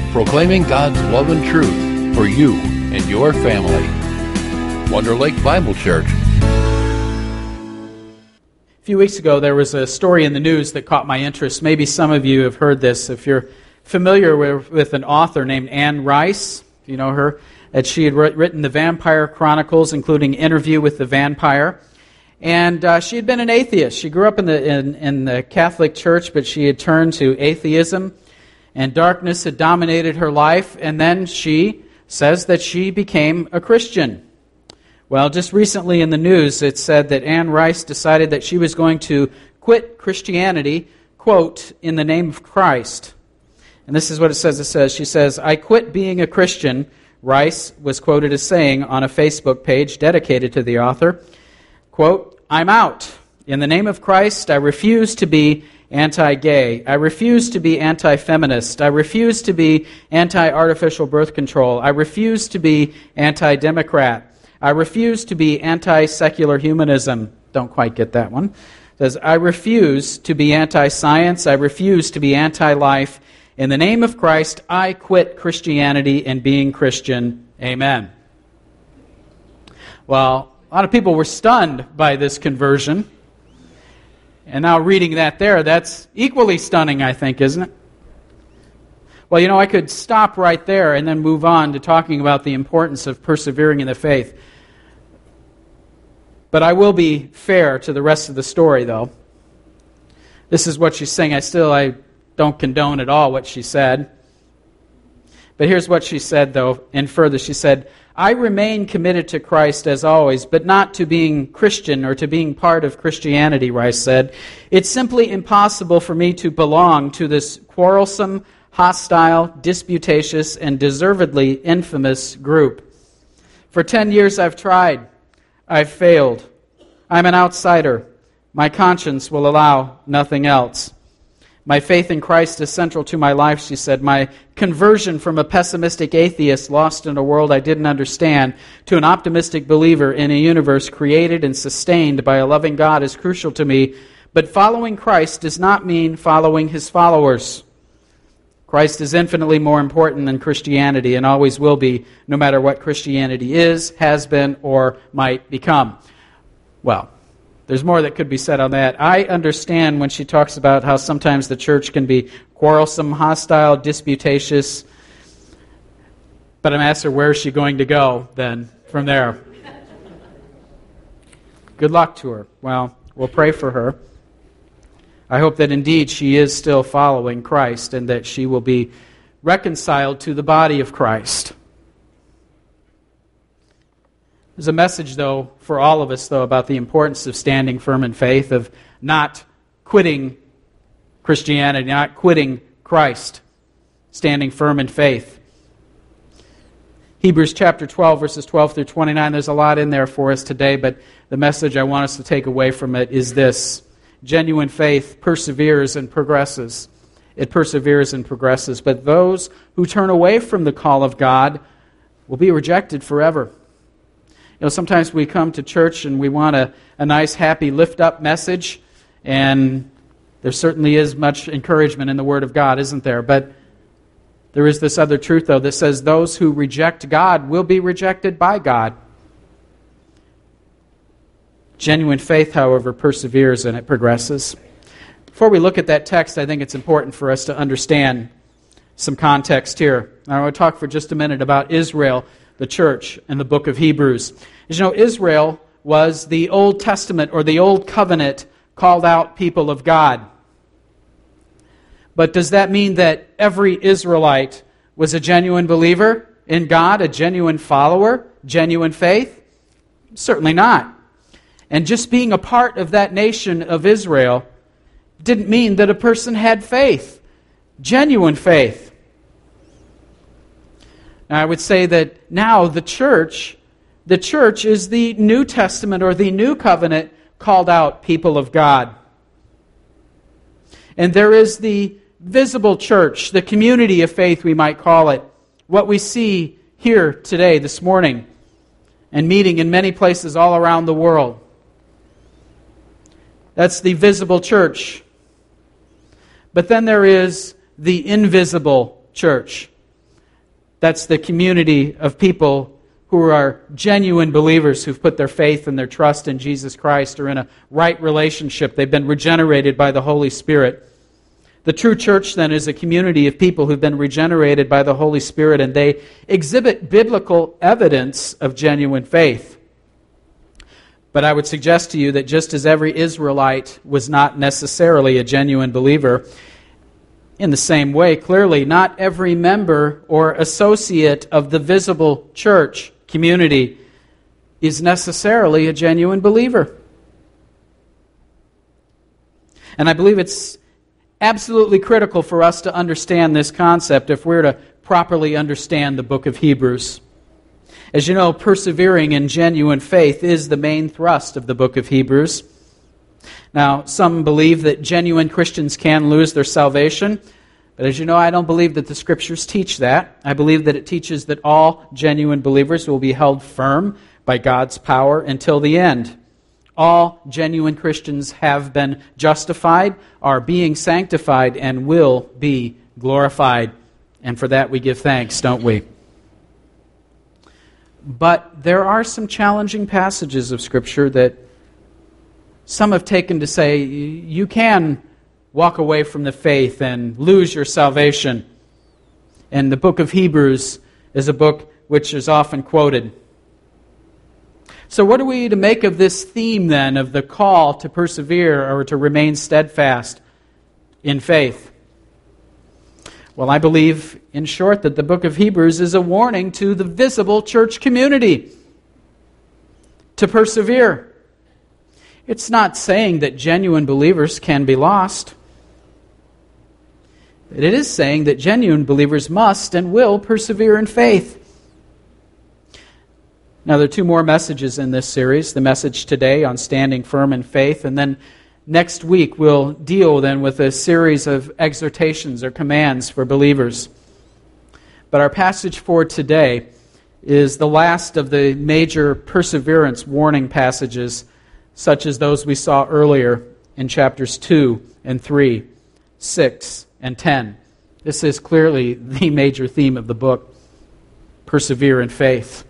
proclaiming God's love and truth for you and your family. Wonder Lake Bible Church. A few weeks ago, there was a story in the news that caught my interest. Maybe some of you have heard this. If you're familiar with an author named Anne Rice, you know her, that she had written the Vampire Chronicles, including Interview with the Vampire. And she had been an atheist. She grew up in the Catholic Church, but she had turned to atheism, and darkness had dominated her life. And then she says that she became a Christian. Well, just recently in the news, it said that Anne Rice decided that she was going to quit Christianity, quote, in the name of Christ. And this is what it says. She says, "I quit being a Christian," Rice was quoted as saying on a Facebook page dedicated to the author. Quote, "I'm out. In the name of Christ, I refuse to be anti-gay. I refuse to be anti-feminist. I refuse to be anti-artificial birth control. I refuse to be anti-democrat. I refuse to be anti-secular humanism." Don't quite get that one. It says, "I refuse to be anti-science. I refuse to be anti-life. In the name of Christ, I quit Christianity and being Christian. Amen." Well, a lot of people were stunned by this conversion. And now reading that there, that's equally stunning, I think, isn't it? Well, you know, I could stop right there and then move on to talking about the importance of persevering in the faith. But I will be fair to the rest of the story, though. This is what she's saying. I don't condone at all what she said. But here's what she said, though, and further. She said, "I remain committed to Christ as always, but not to being Christian or to being part of Christianity," Rice said. "It's simply impossible for me to belong to this quarrelsome, hostile, disputatious, and deservedly infamous group. For 10 years I've tried. I've failed. I'm an outsider. My conscience will allow nothing else. My faith in Christ is central to my life," she said. "My conversion from a pessimistic atheist lost in a world I didn't understand to an optimistic believer in a universe created and sustained by a loving God is crucial to me. But following Christ does not mean following his followers. Christ is infinitely more important than Christianity and always will be, no matter what Christianity is, has been, or might become." Well, there's more that could be said on that. I understand when she talks about how sometimes the church can be quarrelsome, hostile, disputatious. But I'm asking her, where is she going to go then from there? Good luck to her. Well, we'll pray for her. I hope that indeed she is still following Christ and that she will be reconciled to the body of Christ. There's a message, though, for all of us, though, about the importance of standing firm in faith, of not quitting Christianity, not quitting Christ, standing firm in faith. Hebrews chapter 12, verses 12 through 29, there's a lot in there for us today, but the message I want us to take away from it is this: genuine faith perseveres and progresses. It perseveres and progresses, but those who turn away from the call of God will be rejected forever. You know, sometimes we come to church and we want a nice, happy, lift-up message, and there certainly is much encouragement in the Word of God, isn't there? But there is this other truth, though, that says those who reject God will be rejected by God. Genuine faith, however, perseveres and it progresses. Before we look at that text, I think it's important for us to understand some context here. I want to talk for just a minute about Israel, the church, and the book of Hebrews. As you know, Israel was the Old Testament or the Old Covenant called out people of God. But does that mean that every Israelite was a genuine believer in God, a genuine follower, genuine faith? Certainly not. And just being a part of that nation of Israel didn't mean that a person had faith, genuine faith. Now, I would say that now the church is the New Testament or the New Covenant called out people of God. And there is the visible church, the community of faith, we might call it, what we see here today, this morning, and meeting in many places all around the world. That's the visible church. But then there is the invisible church. That's the community of people who are genuine believers who've put their faith and their trust in Jesus Christ, are in a right relationship. They've been regenerated by the Holy Spirit. The true church, then, is a community of people who've been regenerated by the Holy Spirit, and they exhibit biblical evidence of genuine faith. But I would suggest to you that just as every Israelite was not necessarily a genuine believer, in the same way, clearly, not every member or associate of the visible church community is necessarily a genuine believer. And I believe it's absolutely critical for us to understand this concept if we're to properly understand the book of Hebrews. As you know, persevering in genuine faith is the main thrust of the book of Hebrews. Now, some believe that genuine Christians can lose their salvation, but as you know, I don't believe that the Scriptures teach that. I believe that it teaches that all genuine believers will be held firm by God's power until the end. All genuine Christians have been justified, are being sanctified, and will be glorified. And for that we give thanks, don't we? But there are some challenging passages of Scripture that some have taken to say you can walk away from the faith and lose your salvation. And the book of Hebrews is a book which is often quoted. So what are we to make of this theme then of the call to persevere or to remain steadfast in faith? Well, I believe, in short, that the book of Hebrews is a warning to the visible church community to persevere. It's not saying that genuine believers can be lost. It is saying that genuine believers must and will persevere in faith. Now, there are two more messages in this series. The message today on standing firm in faith, and then next week we'll deal then with a series of exhortations or commands for believers. But our passage for today is the last of the major perseverance warning passages, such as those we saw earlier in chapters 2 and 3, 6 and 10. This is clearly the major theme of the book, persevere in faith.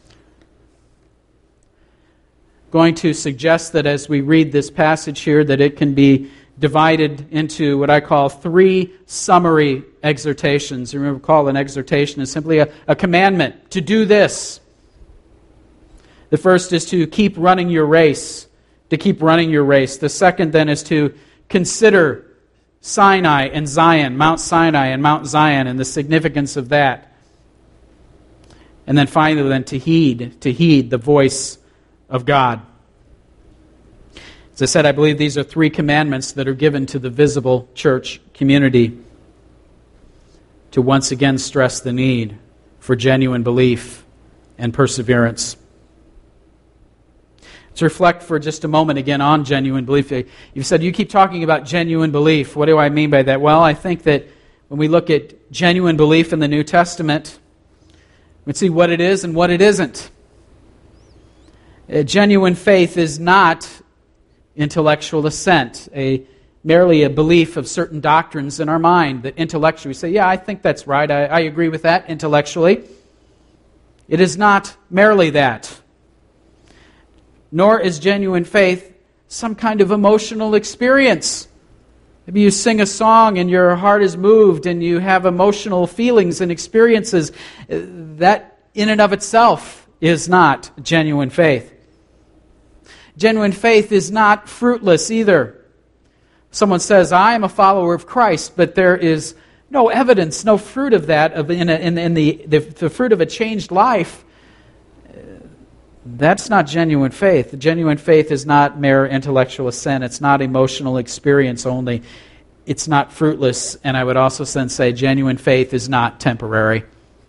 Going to suggest that as we read this passage here, that it can be divided into what I call 3 summary exhortations. You recall an exhortation is simply a commandment to do this. The first is to keep running your race, to keep running your race. The second then is to consider Sinai and Zion, Mount Sinai and Mount Zion, and the significance of that. And then finally then to heed the voice of God. As I said, I believe these are 3 commandments that are given to the visible church community to once again stress the need for genuine belief and perseverance. Let's reflect for just a moment again on genuine belief. You said, you keep talking about genuine belief. What do I mean by that? Well, I think that when we look at genuine belief in the New Testament, we see what it is and what it isn't. Genuine faith is not intellectual assent, merely a belief of certain doctrines in our mind that intellectually we say, yeah, I think that's right, I agree with that intellectually. It is not merely that. Nor is genuine faith some kind of emotional experience. Maybe you sing a song and your heart is moved and you have emotional feelings and experiences. That in and of itself is not genuine faith. Genuine faith is not fruitless either. Someone says, I am a follower of Christ, but there is no evidence, no fruit of that in the fruit of a changed life. That's not genuine faith. Genuine faith is not mere intellectual assent. It's not emotional experience only. It's not fruitless. And I would also say genuine faith is not temporary.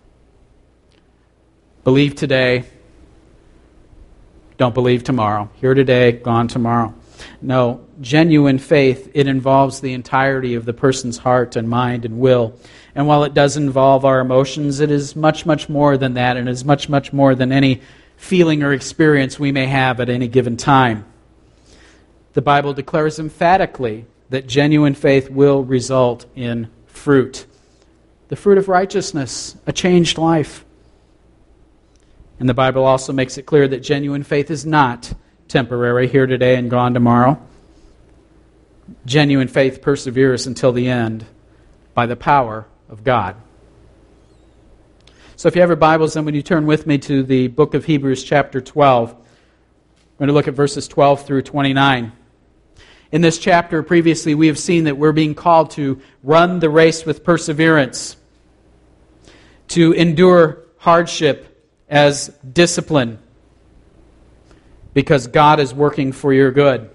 Believe today, don't believe tomorrow. Here today, gone tomorrow. No, genuine faith, it involves the entirety of the person's heart and mind and will. And while it does involve our emotions, it is much, much more than that, and is much, much more than any feeling or experience we may have at any given time. The Bible declares emphatically that genuine faith will result in fruit. the fruit of righteousness, a changed life. And the Bible also makes it clear that genuine faith is not temporary, here today and gone tomorrow. Genuine faith perseveres until the end by the power of God. So if you have your Bibles, then would you turn with me to the book of Hebrews chapter 12. We're going to look at verses 12 through 29. In this chapter previously, we have seen that we're being called to run the race with perseverance, to endure hardship as discipline, because God is working for your good.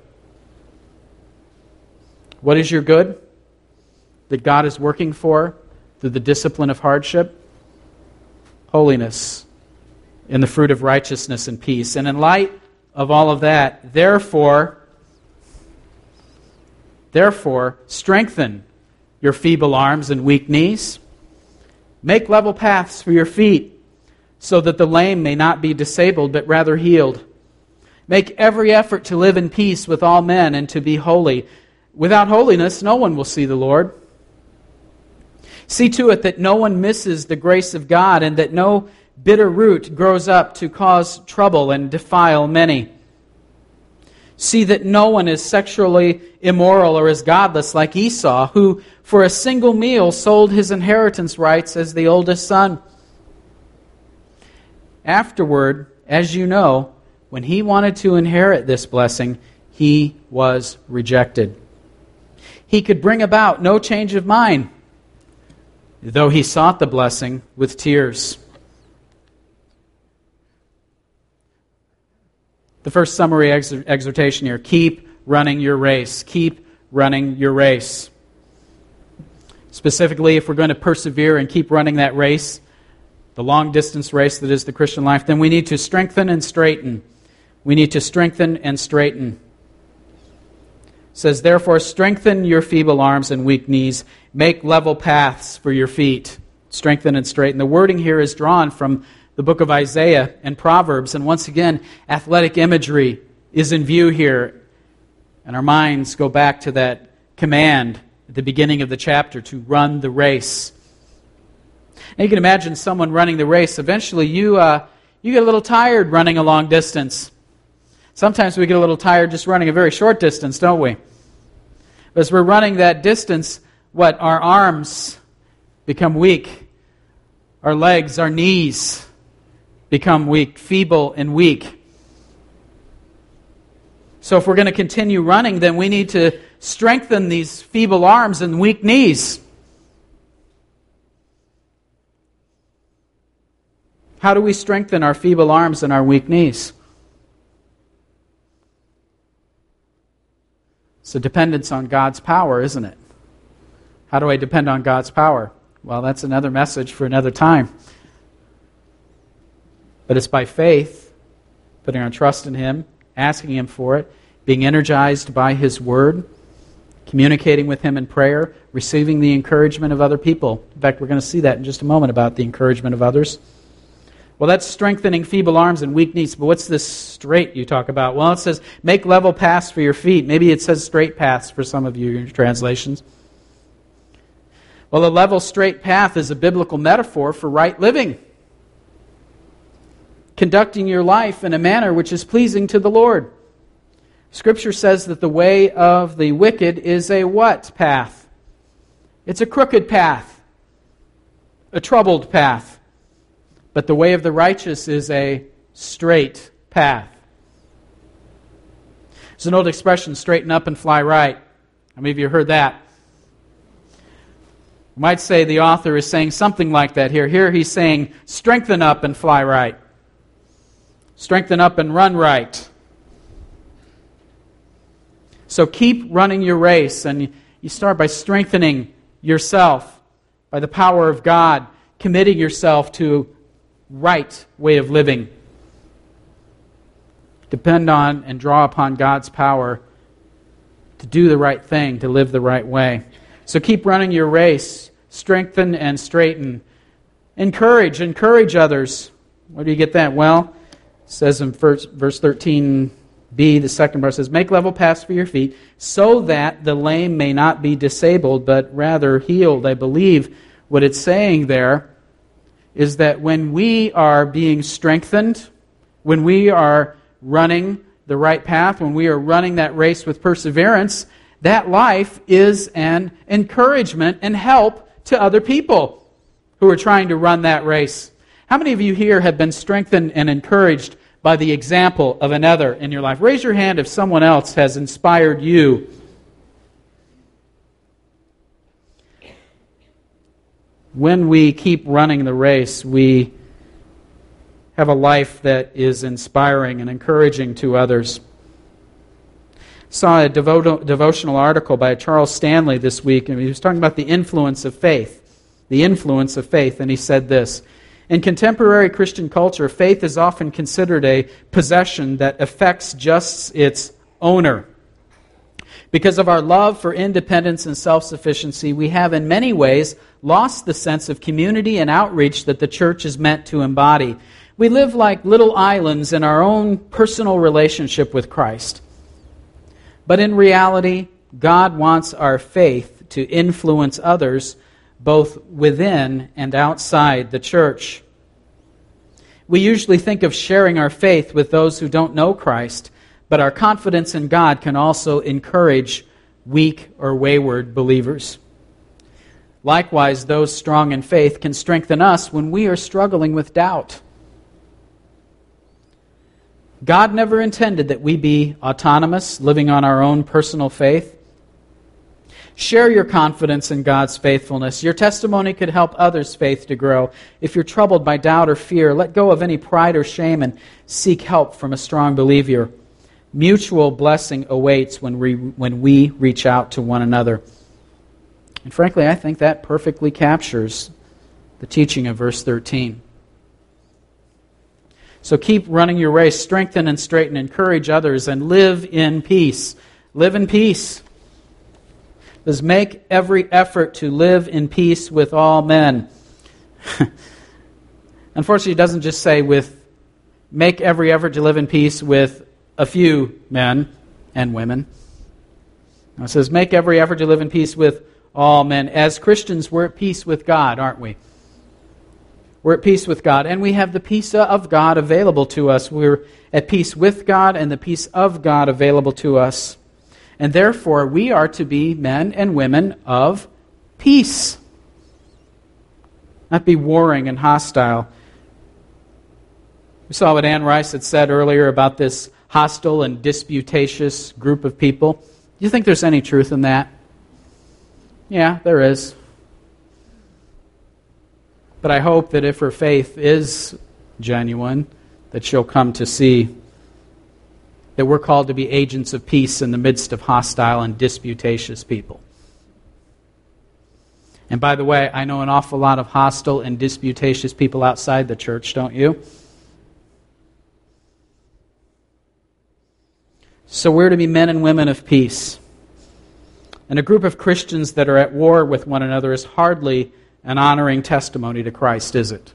What is your good that God is working for through the discipline of hardship? Holiness and the fruit of righteousness and peace. And in light of all of that, therefore, strengthen your feeble arms and weak knees. Make level paths for your feet, so that the lame may not be disabled, but rather healed. Make every effort to live in peace with all men and to be holy. Without holiness, no one will see the Lord. See to it that no one misses the grace of God, and that no bitter root grows up to cause trouble and defile many. See that no one is sexually immoral or is godless like Esau, who for a single meal sold his inheritance rights as the oldest son. Afterward, as you know, when he wanted to inherit this blessing, he was rejected. He could bring about no change of mind, though he sought the blessing with tears. The first summary exhortation here: keep running your race. Keep running your race. Specifically, if we're going to persevere and keep running that race, the long-distance race that is the Christian life, then we need to strengthen and straighten. We need to strengthen and straighten. It says, therefore, strengthen your feeble arms and weak knees. Make level paths for your feet. Strengthen and straighten. The wording here is drawn from the book of Isaiah and Proverbs. And once again, athletic imagery is in view here. And our minds go back to that command at the beginning of the chapter to run the race. Now you can imagine someone running the race. Eventually you get a little tired running a long distance. Sometimes we get a little tired just running a very short distance, don't we? But as we're running that distance, our arms become weak. Our legs, our knees become weak, feeble and weak. So if we're going to continue running, then we need to strengthen these feeble arms and weak knees. How do we strengthen our feeble arms and our weak knees? It's a dependence on God's power, isn't it? How do I depend on God's power? Well, that's another message for another time. But it's by faith, putting our trust in Him, asking Him for it, being energized by His Word, communicating with Him in prayer, receiving the encouragement of other people. In fact, we're going to see that in just a moment about the encouragement of others. Well, that's strengthening feeble arms and weak knees. But what's this straight you talk about? Well, it says, make level paths for your feet. Maybe it says straight paths for some of you in your translations. Well, a level, straight path is a biblical metaphor for right living. Conducting your life in a manner which is pleasing to the Lord. Scripture says that the way of the wicked is a what path? It's a crooked path. A troubled path. But the way of the righteous is a straight path. There's an old expression, straighten up and fly right. How many of you heard that? You might say the author is saying something like that here. Here he's saying, strengthen up and fly right. Strengthen up and run right. So keep running your race, and you start by strengthening yourself by the power of God, committing yourself to right way of living. Depend on and draw upon God's power to do the right thing, to live the right way. So keep running your race. Strengthen and straighten. Encourage others. Where do you get that? Well, it says in verse 13b, the second verse says, make level paths for your feet, so that the lame may not be disabled, but rather healed. I believe What it's saying there is that when we are being strengthened, when we are running the right path, when we are running that race with perseverance, that life is an encouragement and help to other people who are trying to run that race. How many of you here have been strengthened and encouraged by the example of another in your life? Raise your hand if someone else has inspired you. When we keep running the race, we have a life that is inspiring and encouraging to others. Saw a devotional article by Charles Stanley this week, and he was talking about the influence of faith. The influence of faith, and he said this: in contemporary Christian culture, faith is often considered a possession that affects just its owner. Because of our love for independence and self-sufficiency, we have in many ways lost the sense of community and outreach that the church is meant to embody. We live like little islands in our own personal relationship with Christ. But in reality, God wants our faith to influence others both within and outside the church. We usually think of sharing our faith with those who don't know Christ, but our confidence in God can also encourage weak or wayward believers. Likewise, those strong in faith can strengthen us when we are struggling with doubt. God never intended that we be autonomous, living on our own personal faith. Share your confidence in God's faithfulness. Your testimony could help others' faith to grow. If you're troubled by doubt or fear, let go of any pride or shame and seek help from a strong believer. Mutual blessing awaits when we reach out to one another. And frankly, I think that perfectly captures the teaching of verse 13. So keep running your race, strengthen and straighten, encourage others, and live in peace. Live in peace. Let's make every effort to live in peace with all men. Unfortunately, it doesn't just say make every effort to live in peace with a few men and women. It says make every effort to live in peace with all men. As Christians, we're at peace with God, aren't we? We're at peace with God, and we have the peace of God available to us. We're at peace with God and the peace of God available to us. And therefore, we are to be men and women of peace. Not be warring and hostile. We saw what Ann Rice had said earlier about this hostile and disputatious group of people. Do you think there's any truth in that? Yeah, there is. But I hope that if her faith is genuine, that she'll come to see that we're called to be agents of peace in the midst of hostile and disputatious people. And by the way, I know an awful lot of hostile and disputatious people outside the church, don't you? So we're to be men and women of peace. And a group of Christians that are at war with one another is hardly an honoring testimony to Christ, is it?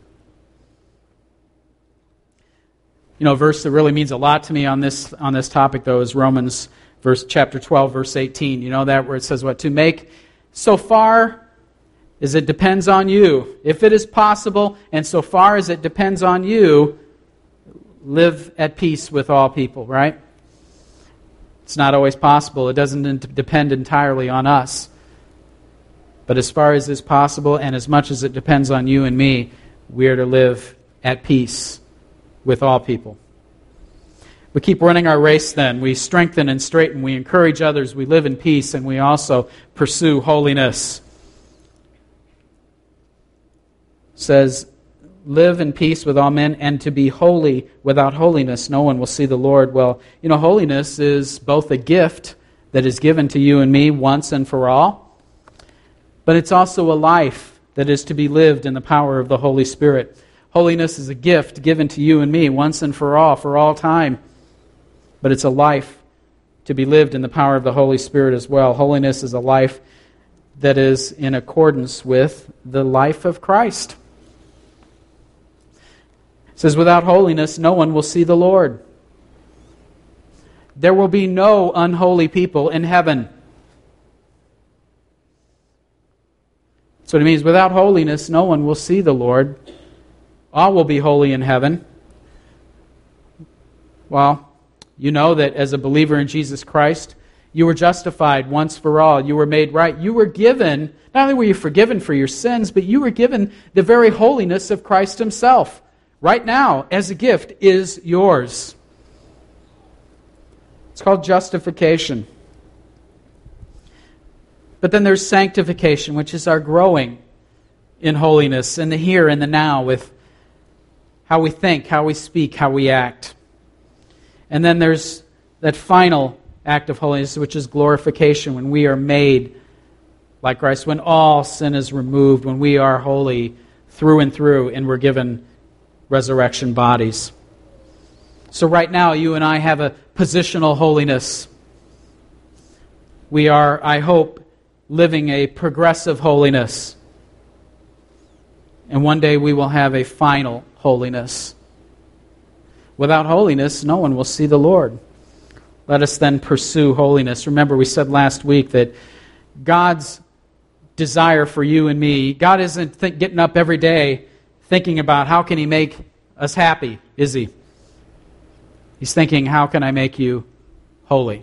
You know, a verse that really means a lot to me on this topic, though, is Romans chapter 12, verse 18. You know that, where it says what? To make so far as it depends on you, if it is possible, and so far as it depends on you, live at peace with all people, right? It's not always possible. It doesn't depend entirely on us. But as far as is possible, and as much as it depends on you and me, we are to live at peace with all people. We keep running our race then. We strengthen and straighten. We encourage others. We live in peace, and we also pursue holiness. It says, live in peace with all men, and to be holy. Without holiness, no one will see the Lord. Well, you know, holiness is both a gift that is given to you and me once and for all, but it's also a life that is to be lived in the power of the Holy Spirit. Holiness is a gift given to you and me once and for all time. But it's a life to be lived in the power of the Holy Spirit as well. Holiness is a life that is in accordance with the life of Christ. It says, without holiness, no one will see the Lord. There will be no unholy people in heaven. That's what it means. Without holiness, no one will see the Lord. All will be holy in heaven. Well, you know that as a believer in Jesus Christ, you were justified once for all. You were made right. You were given, not only were you forgiven for your sins, but you were given the very holiness of Christ Himself. Right now, as a gift, is yours. It's called justification. But then there's sanctification, which is our growing in holiness, in the here and the now, with how we think, how we speak, how we act. And then there's that final act of holiness, which is glorification, when we are made like Christ, when all sin is removed, when we are holy through and through, and we're given resurrection bodies. So right now, you and I have a positional holiness. We are, I hope, living a progressive holiness. And one day we will have a final holiness. Without holiness, no one will see the Lord. Let us then pursue holiness. Remember, we said last week that God's desire for you and me, God isn't getting up every day thinking about how can He make us happy, is He? He's thinking, how can I make you holy?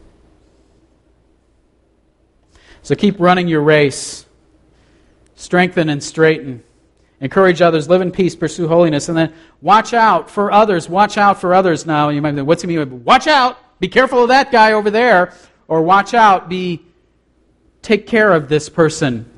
So keep running your race. Strengthen and straighten. Encourage others. Live in peace. Pursue holiness. And then watch out for others. Watch out for others now. You might think, what's it mean? Watch out. Be careful of that guy over there. Or watch out. Take care of this person.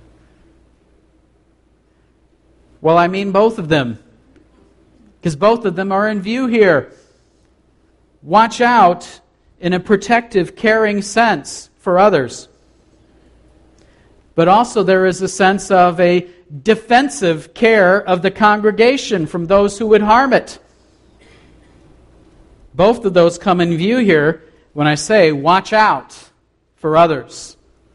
Well, I mean both of them. Because both of them are in view here. Watch out in a protective, caring sense for others. But also there is a sense of a defensive care of the congregation from those who would harm it. Both of those come in view here when I say watch out for others.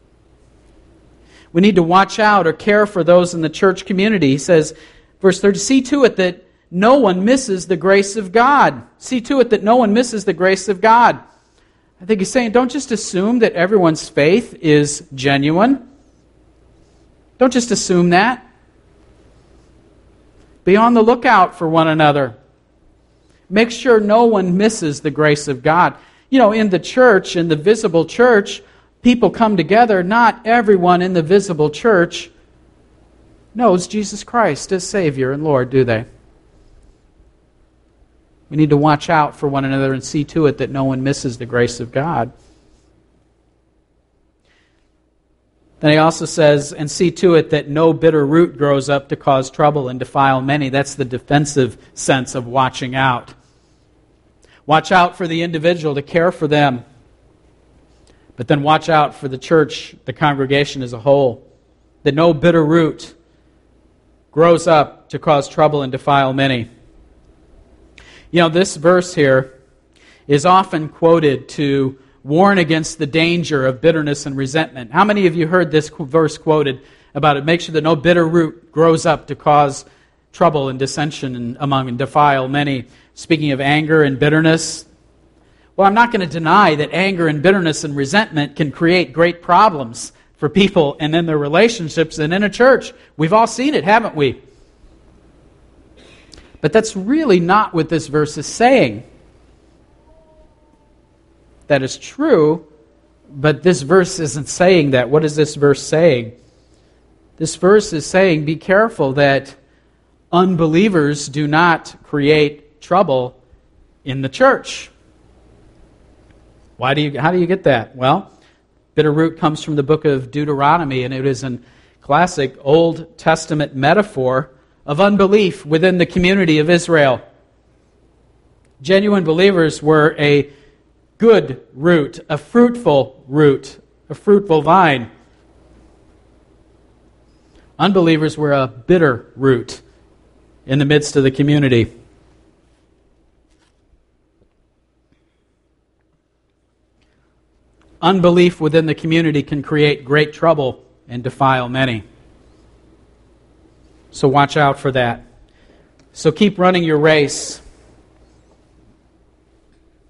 We need to watch out or care for those in the church community. He says, verse 30, see to it that no one misses the grace of God. See to it that no one misses the grace of God. I think he's saying, don't just assume that everyone's faith is genuine. Don't just assume that. Be on the lookout for one another. Make sure no one misses the grace of God. You know, in the church, in the visible church, people come together. Not everyone in the visible church knows Jesus Christ as Savior and Lord, do they? We need to watch out for one another and see to it that no one misses the grace of God. Then he also says, and see to it that no bitter root grows up to cause trouble and defile many. That's the defensive sense of watching out. Watch out for the individual, to care for them. But then watch out for the church, the congregation as a whole. That no bitter root grows up to cause trouble and defile many. You know, this verse here is often quoted to warn against the danger of bitterness and resentment. How many of you heard this verse quoted about it? Make sure that no bitter root grows up to cause trouble and dissension among and defile many. Speaking of anger and bitterness, well, I'm not going to deny that anger and bitterness and resentment can create great problems for people and in their relationships and in a church. We've all seen it, haven't we? But that's really not what this verse is saying. That is true, but this verse isn't saying that. What is this verse saying? This verse is saying, be careful that unbelievers do not create trouble in the church. How do you get that? Well, bitter root comes from the book of Deuteronomy, and it is a classic Old Testament metaphor of unbelief within the community of Israel. Genuine believers were a good root, a fruitful vine. Unbelievers were a bitter root in the midst of the community. Unbelief within the community can create great trouble and defile many. So watch out for that. So keep running your race.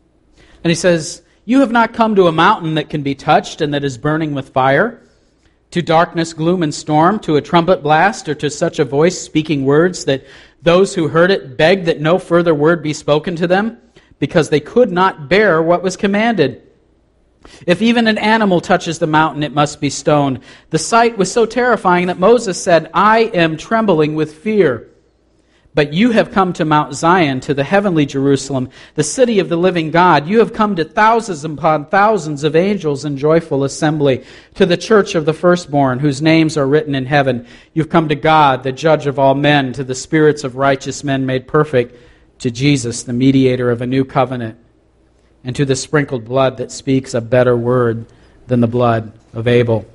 And he says, you have not come to a mountain that can be touched and that is burning with fire, To darkness, gloom, and storm, to a trumpet blast, or to such a voice speaking words that those who heard it begged that no further word be spoken to them, because they could not bear what was commanded. If even an animal touches the mountain, it must be stoned. The sight was so terrifying that Moses said, I am trembling with fear. But you have come to Mount Zion, to the heavenly Jerusalem, the city of the living God. You have come to thousands upon thousands of angels in joyful assembly, to the church of the firstborn, whose names are written in heaven. You've come to God, the judge of all men, to the spirits of righteous men made perfect, to Jesus, the mediator of a new covenant, and to the sprinkled blood that speaks a better word than the blood of Abel.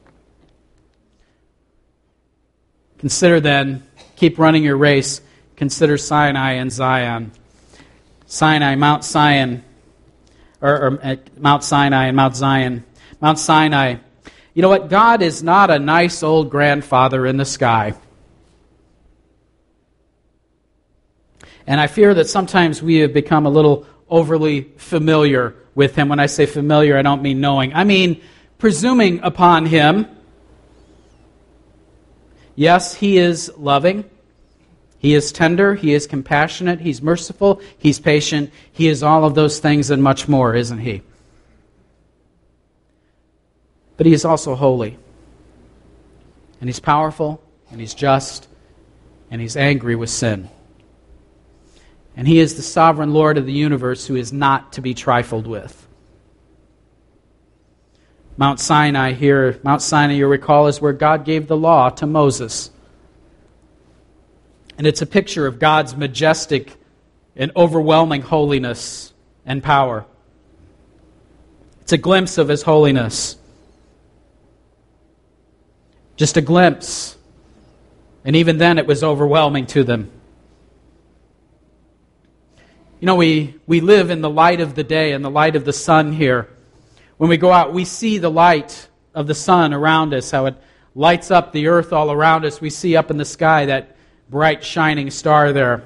Consider then, keep running your race. Consider Sinai and Zion. Sinai, Mount Sinai, or Mount Sinai and Mount Zion. Mount Sinai. You know what? God is not a nice old grandfather in the sky. And I fear that sometimes we have become a little overly familiar with Him. When I say familiar, I don't mean knowing. I mean presuming upon Him. Yes, He is loving. He is tender, He is compassionate, He's merciful, He's patient. He is all of those things and much more, isn't He? But He is also holy. And He's powerful, and He's just, and He's angry with sin. And He is the sovereign Lord of the universe who is not to be trifled with. Mount Sinai, you recall, is where God gave the law to Moses. And it's a picture of God's majestic and overwhelming holiness and power. It's a glimpse of His holiness. Just a glimpse. And even then it was overwhelming to them. You know, we live in the light of the day and the light of the sun here. When we go out, we see the light of the sun around us, how it lights up the earth all around us. We see up in the sky that bright shining star there.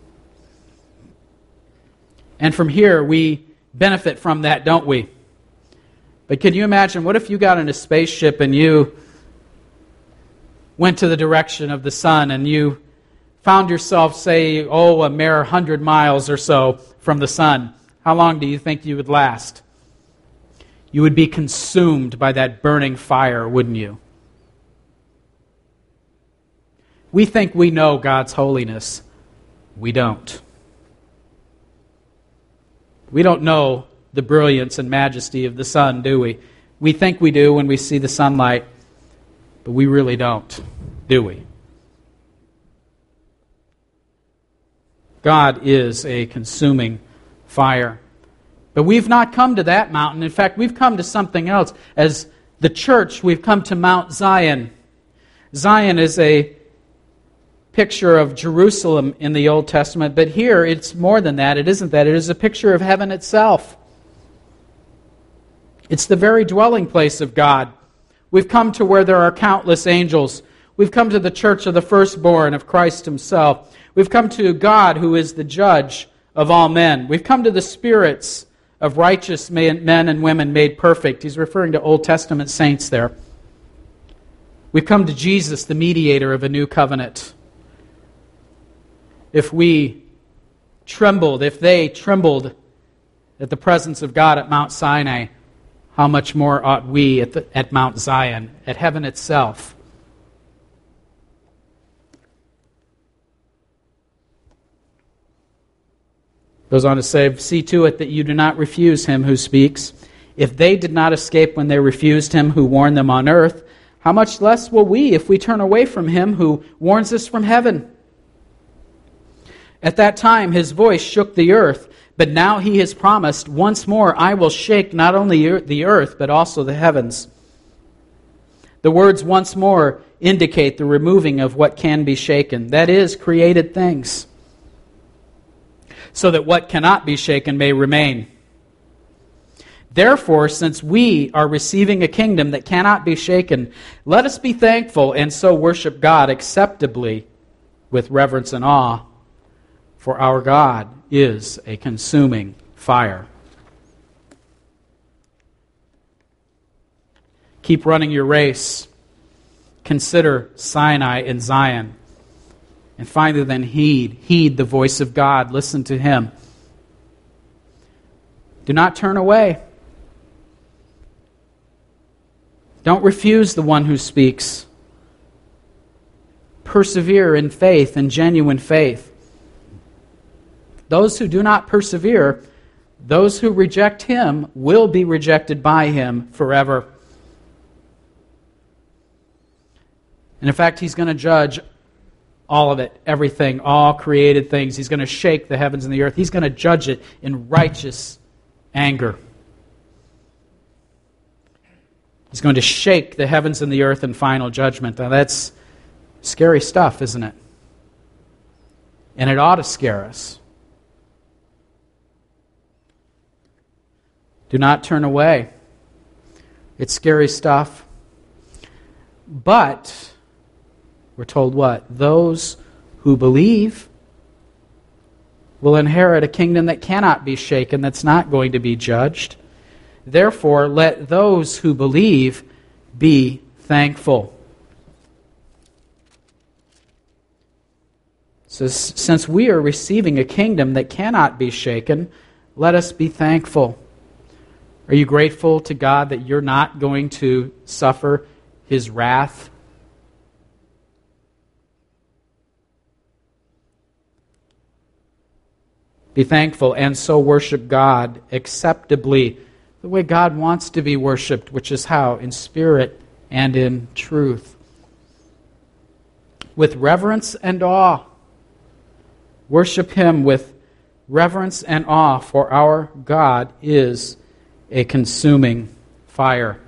And from here, we benefit from that, don't we? But can you imagine, what if you got in a spaceship and you went to the direction of the sun and you found yourself, say, a mere 100 miles or so from the sun? How long do you think you would last? You would be consumed by that burning fire, wouldn't you? We think we know God's holiness. We don't. We don't know the brilliance and majesty of the sun, do we? We think we do when we see the sunlight, but we really don't, do we? God is a consuming fire. But we've not come to that mountain. In fact, we've come to something else. As the church, we've come to Mount Zion. Zion is a picture of Jerusalem in the Old Testament, but here it's more than that. It isn't that. It is a picture of heaven itself. It's the very dwelling place of God. We've come to where there are countless angels. We've come to the church of the firstborn of Christ Himself. We've come to God who is the judge of all men. We've come to the spirits of righteous men and women made perfect. He's referring to Old Testament saints there. We've come to Jesus, the mediator of a new covenant. If they trembled at the presence of God at Mount Sinai, how much more ought we at Mount Zion, at heaven itself? Goes on to say, see to it that you do not refuse Him who speaks. If they did not escape when they refused Him who warned them on earth, how much less will we if we turn away from Him who warns us from heaven? At that time His voice shook the earth, but now He has promised, once more I will shake not only the earth, but also the heavens. The words once more indicate the removing of what can be shaken, that is, created things, so that what cannot be shaken may remain. Therefore, since we are receiving a kingdom that cannot be shaken, let us be thankful and so worship God acceptably with reverence and awe. For our God is a consuming fire. Keep running your race. consider Sinai and Zion. And finally, then heed the voice of God. Listen to Him. Do not turn away. Don't refuse the one who speaks. Persevere in faith, in genuine faith. Those who do not persevere, those who reject Him, will be rejected by Him forever. And in fact, He's going to judge all of it, everything, all created things. He's going to shake the heavens and the earth. He's going to judge it in righteous anger. He's going to shake the heavens and the earth in final judgment. Now that's scary stuff, isn't it? And it ought to scare us. Do not turn away. It's scary stuff. But we're told what? Those who believe will inherit a kingdom that cannot be shaken, that's not going to be judged. Therefore, let those who believe be thankful. So, since we are receiving a kingdom that cannot be shaken, let us be thankful. Are you grateful to God that you're not going to suffer His wrath? Be thankful and so worship God acceptably, the way God wants to be worshipped, which is how? In spirit and in truth. With reverence and awe. Worship Him with reverence and awe, for our God is a consuming fire.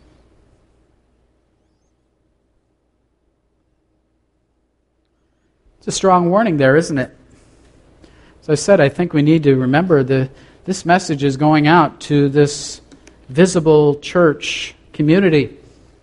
It's a strong warning there, isn't it? As I said, I think we need to remember this message is going out to this visible church community.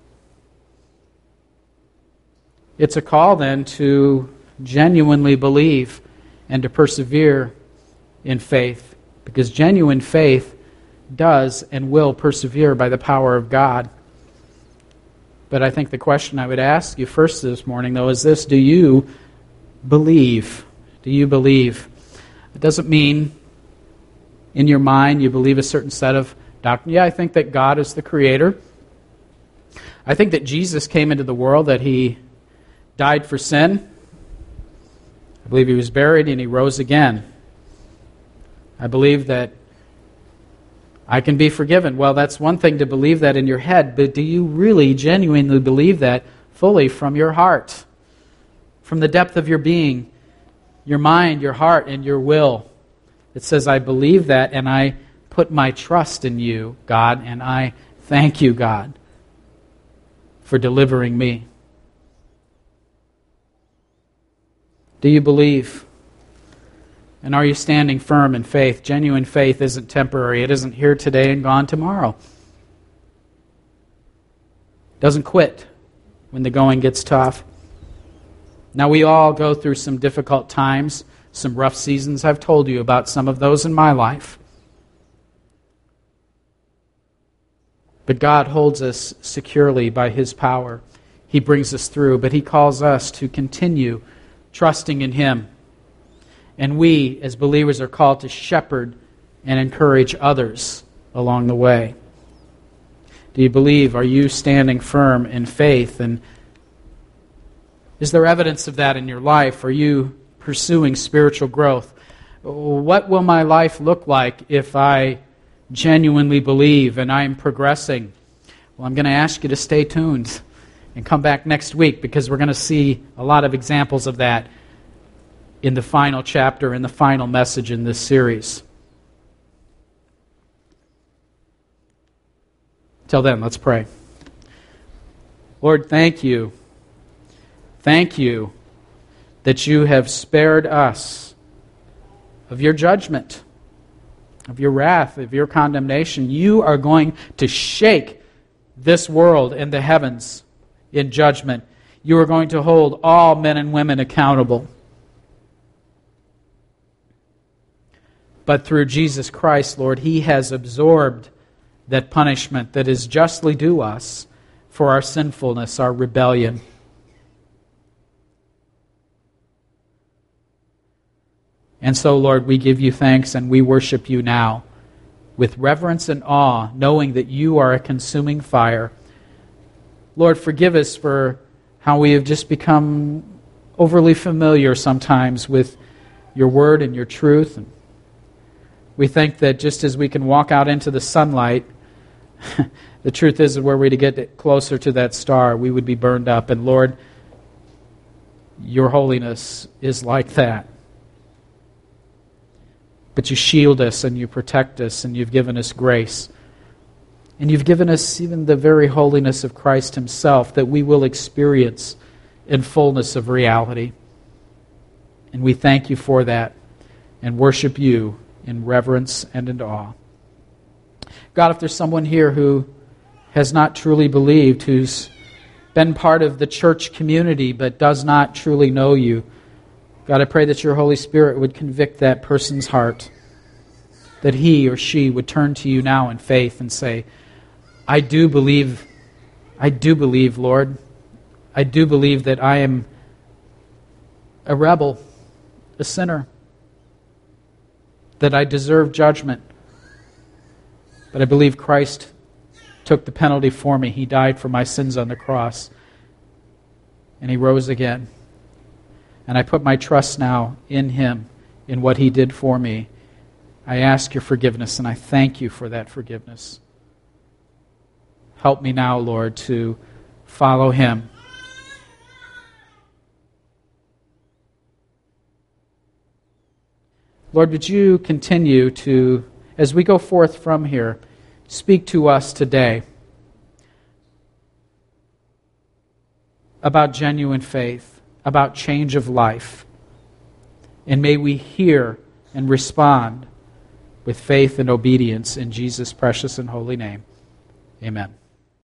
It's a call then to genuinely believe and to persevere in faith, because genuine faith does and will persevere by the power of God. But I think the question I would ask you first this morning, though, is this: do you believe? Do you believe? It doesn't mean in your mind you believe a certain set of doctrine. Yeah, I think that God is the Creator. I think that Jesus came into the world, that He died for sin. I believe He was buried and He rose again. I believe that I can be forgiven. Well, that's one thing to believe that in your head, but do you really genuinely believe that fully from your heart? From the depth of your being, your mind, your heart, and your will? It says, I believe that, and I put my trust in you, God, and I thank you, God, for delivering me. Do you believe? And are you standing firm in faith? Genuine faith isn't temporary. It isn't here today and gone tomorrow. It doesn't quit when the going gets tough. Now, we all go through some difficult times, some rough seasons. I've told you about some of those in my life. But God holds us securely by His power. He brings us through, but He calls us to continue trusting in Him. And we, as believers, are called to shepherd and encourage others along the way. Do you believe? Are you standing firm in faith? And is there evidence of that in your life? Are you pursuing spiritual growth? What will my life look like if I genuinely believe and I am progressing? Well, I'm going to ask you to stay tuned and come back next week, because we're going to see a lot of examples of that in the final chapter, in the final message in this series. Till then, let's pray. Lord, thank you. Thank you that you have spared us of your judgment, of your wrath, of your condemnation. You are going to shake this world and the heavens in judgment. You are going to hold all men and women accountable. But through Jesus Christ, Lord, He has absorbed that punishment that is justly due us for our sinfulness, our rebellion. And so, Lord, we give you thanks and we worship you now with reverence and awe, knowing that you are a consuming fire. Lord, forgive us for how we have just become overly familiar sometimes with your word and your truth. And we think that just as we can walk out into the sunlight, the truth is that were we to get closer to that star, we would be burned up. And Lord, your holiness is like that. But you shield us and you protect us and you've given us grace. And you've given us even the very holiness of Christ himself that we will experience in fullness of reality. And we thank you for that and worship you in reverence and in awe. God, if there's someone here who has not truly believed, who's been part of the church community but does not truly know you, God, I pray that your Holy Spirit would convict that person's heart, that he or she would turn to you now in faith and say, I do believe, Lord. I do believe that I am a rebel, a sinner, that I deserve judgment. But I believe Christ took the penalty for me. He died for my sins on the cross. And he rose again. And I put my trust now in him, in what he did for me. I ask your forgiveness, and I thank you for that forgiveness. Help me now, Lord, to follow him. Lord, would you continue to, as we go forth from here, speak to us today about genuine faith, about change of life. And may we hear and respond with faith and obedience in Jesus' precious and holy name. Amen.